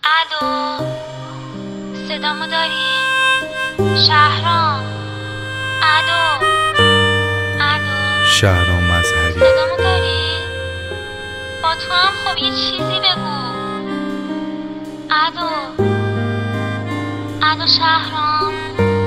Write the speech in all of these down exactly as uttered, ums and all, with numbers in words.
الو، صدامو داری؟ شهرام. الو الو شهرام مظهری، صدامو داری؟ با تو هم خب یه چیزی بگو. الو الو شهرام.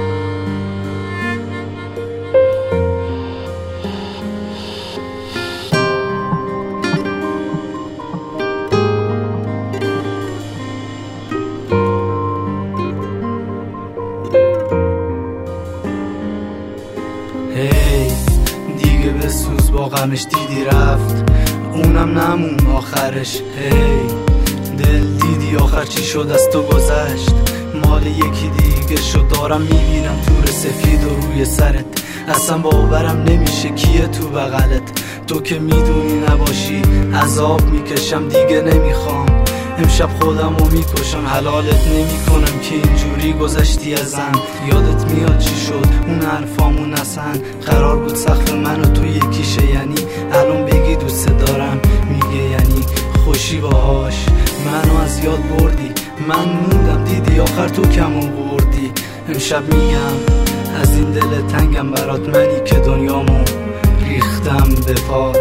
هی دیگه به سوز با غمش دیدی رفت، اونم نمون آخرش. هی دل دیدی آخر چی شد از تو گذشت، مال یکی دیگه شد. دارم میبینم تور سفید و روی سرت، اصلا باورم نمیشه کیه تو بغلت. تو که میدونی نباشی عذاب میکشم، دیگه نمیخوام امشب خودم رو میکشم. حلالت نمیکنم که اینجوری گذشتی ازم. یادت میاد چی شد اون حرفامون؟ اصلا قرار بود سقف من و تو یکیشه، یعنی الان بگی دوست دارم میگه یعنی خوشی باهاش. منو از یاد بردی، من موندم دیدی آخر تو کم آوردی. امشب میگم از این دل تنگم برات، منی که دنیامو ریختم به پات.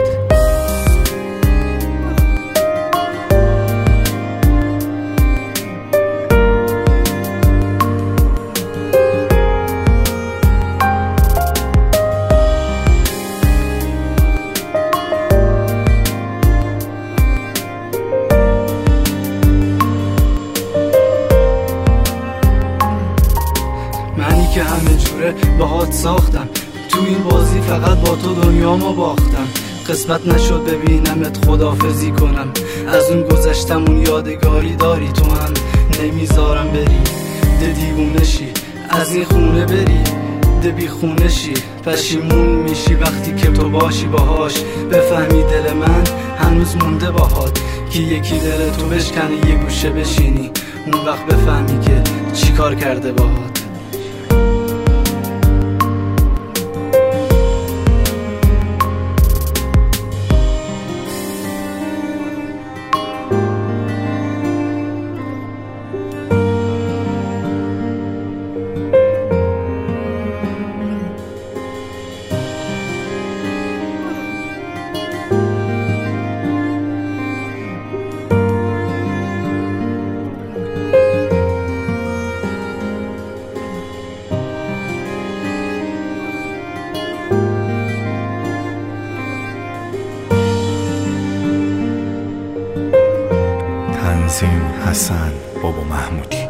منی که همه جوره باهات ساختم، تو این بازی فقط با تو دنیامو باختم. قسمت نشد ببینمت خداحافظی کنم، از اون گذشتم اون یادگاری داری. تو هم نمیذارم بری، ده دیوونه شی از این خونه بری، ده بی خونه شی پشیمون میشی وقتی که تو باشی باهاش. بفهمی دل من هنوز مونده باهات، که یکی دل تو بشکنه یه گوشه بشینی، اون وقت بفهمی که چی کار کرده باهات. تنظیم حسن بابا محمودی.